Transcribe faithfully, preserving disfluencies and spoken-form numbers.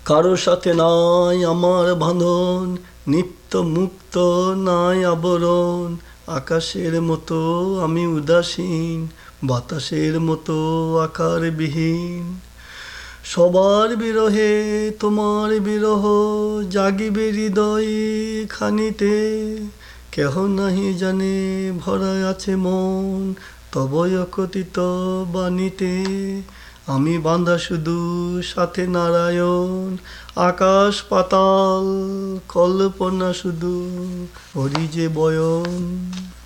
কারো সাথে নাই আমার বাঁধন, নিত্য মুক্ত নাই আবরণ। আকাশের মতো আমি উদাসীন, বাতাসের মতো আকারবিহীন। সবার বিরহে তোমার বিরহ জাগিবে হৃদয়ে খানিতে। কেহ নাহি জানে ভরা আছে মন তবয় কথিত বাণীতে। আমি বাঁধা শুধু সাথে নারায়ণ, আকাশ পাতাল কল্পনা শুধু করি যে বয়ন।